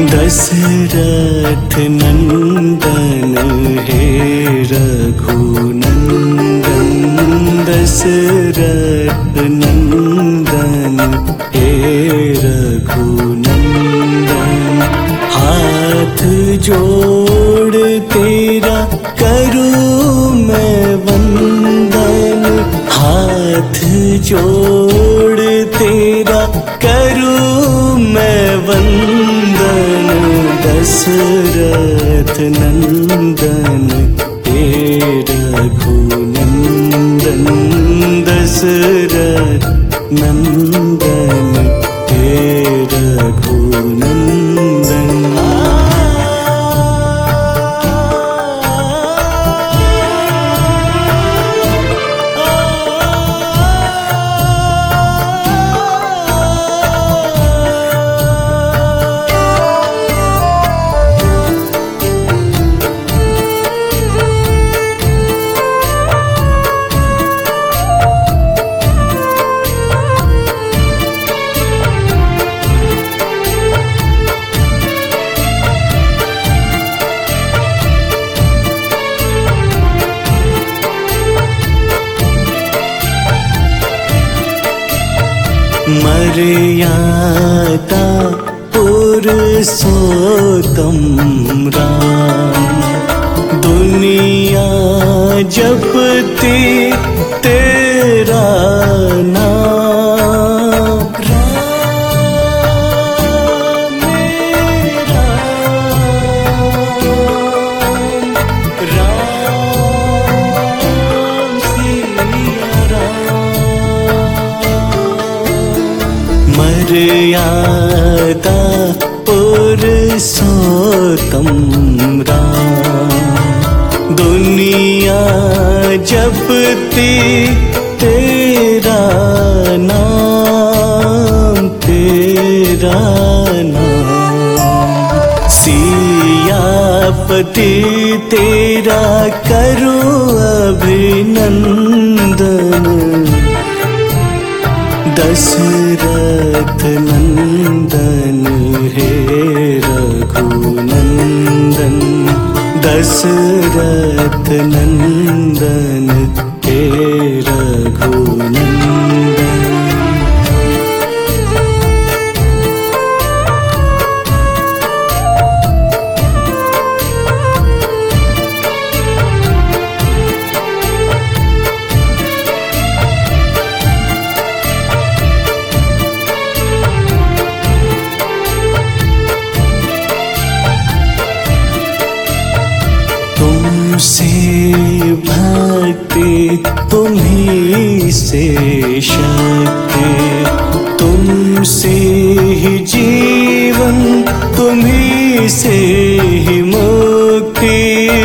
दशरथ नंदन हे रघुनंदन, दशरथ नंदन हे रघुनंदन। हाथ जोड़ तेरा करूं मैं वंदन, हाथ जोड़ तेरा करूं मैं वंदन। दशरथ नंदन हे रघुनंदन, दशरथ नंदन हे रघुनंदन। मर्यादा पुरुषोत्तम राम, दुनिया जपती तेरा नाम। राम मेरा राम सिया राम। मर्यादा पुरुषोत्तम राम, दुनिया जपती तेरा नाम, तेरा नाम। सियापति तेरा करूं अभिनंदन, दशरथ नंदन हे रघुनंदन, दशरथ नंदन हे रघुनंदन। तुमसे भक्ति तुम्हीं से शक्ति, तुमसे ही जीवन तुम्हीं से ही मुक्ति।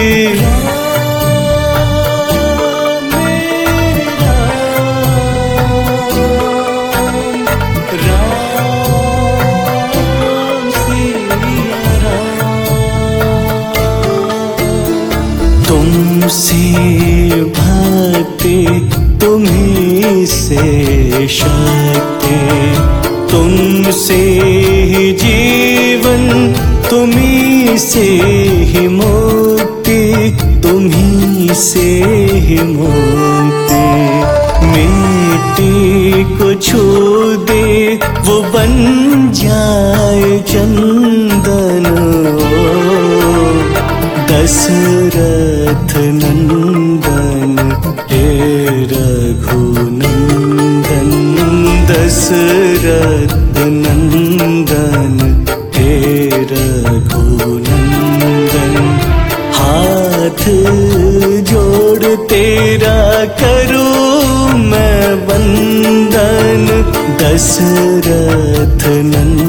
तुमसे भक्ति तुम्हीं से शक्ति, तुमसे ही जीवन तुम्हीं से ही मुक्ति, तुम्हीं से ही मुक्ति। मिट्टी को छू दे वो बन जाए चंदन, दशरथ नंदन हे रघुनंदन, दशरथ नंदन हे रघुनंदन। हाथ जोड़ तेरा करूं मैं वंदन, दशरथ नंदन